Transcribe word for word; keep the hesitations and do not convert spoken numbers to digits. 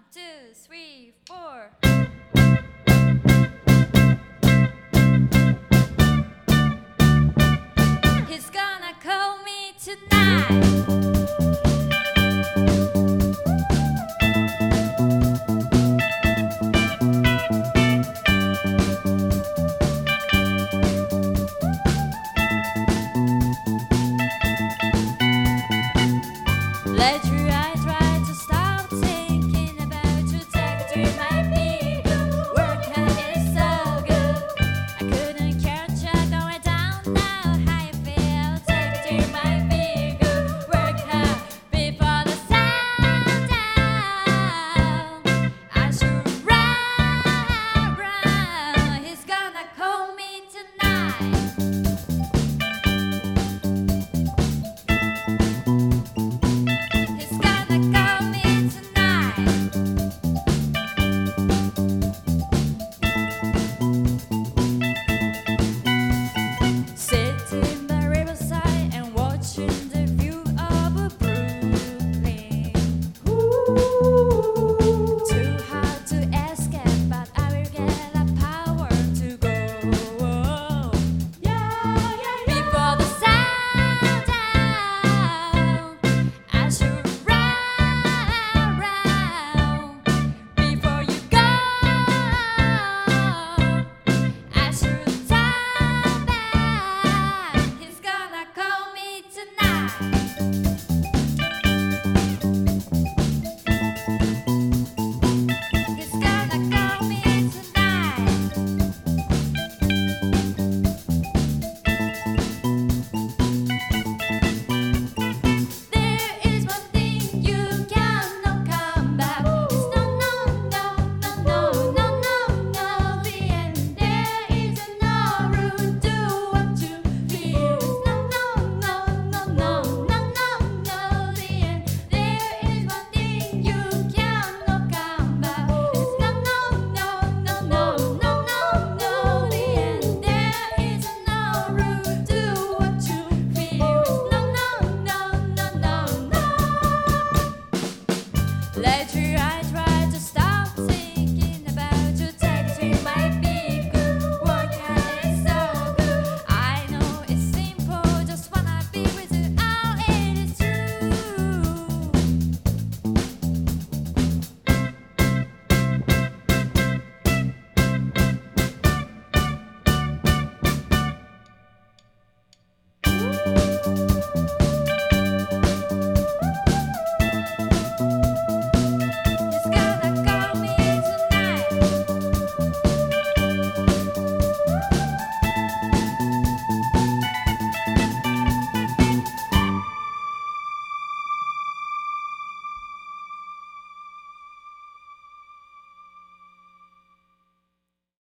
two, three, four. He's gonna call me tonight. Let your eyes try to stop thinking about you. Take to my feet. Working is so good. I couldn't catch you going down now. How you feel? Take to my feet. Work hard before the sun down. I should run, run. He's gonna call me tonight. Sitting by riverside and watching the view of Brooklyn. Too hard to escape, but I will get the power to go. Before the sun down, I should run, run. Before you go, I should turn back. He's gonna call me tonight. He's gonna call me tonight. There is one thing you cannot come back. It's no, no, no, no, no, no, no, no, the end. There is no room to what you feel. It's no, no, no, no, no, no, no, no, the end. There is one thing you cannot come back. It's no, no, no, no, no, no, no, no, the end. There is no room to what you feel. It's no, no, no, no, no, no. Let your eyes